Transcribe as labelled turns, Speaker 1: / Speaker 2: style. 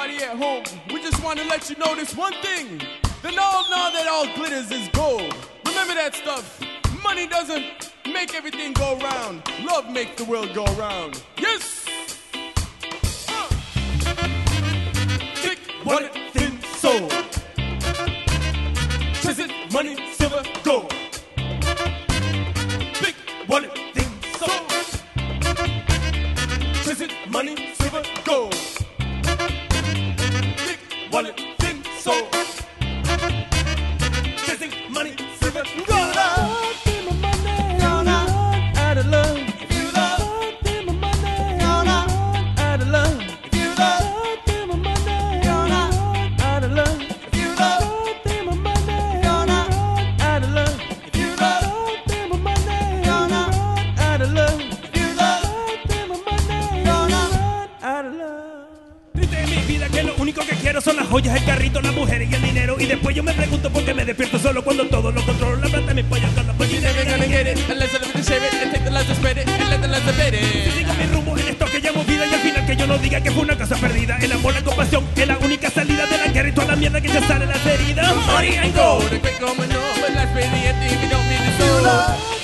Speaker 1: everybody at home, we just want to let you know this one thing. That all that all glitters is gold. Remember that stuff. Money doesn't make everything go round. Love makes the world go round. Yes! Thick, wallet, thin soul. Chasing money, silver, gold. Thick, wallet, thin soul. Chasing money, silver, gold. Thick, wallet, thin soul. Chasing money, silver, gold. Out of love. If you love, then my money. Out of love. If you love, then my money. Out of love. If you love, then my money. Out of love. If you love, then my money. Out of love. If you love, then my money. Out of love.
Speaker 2: Dice mi vida que lo único que quiero son las joyas, el carrito, las mujeres y el dinero. Y después yo me pregunto por qué me despierto solo cuando todo lo controlo. La plata me pollo con la
Speaker 1: But you never gonna get it unless I let me share it and take the life to spread it and let the life debate
Speaker 2: Si
Speaker 1: it.
Speaker 2: sigo mi rumbo en esto que llamo vida y al final que yo no diga que fue una cosa perdida. El amor, la compasión es la única salida de la guerra y toda la mierda que ya sale en las heridas. Money and gold.
Speaker 1: The quick going on, but that's really a thing we don't need to do.